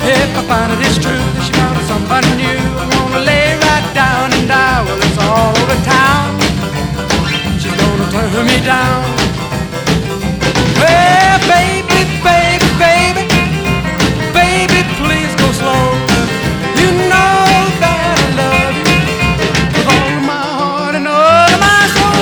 If I find it is true that she found somebody new, I'm gonna lay right down and die. Well, it's all over town.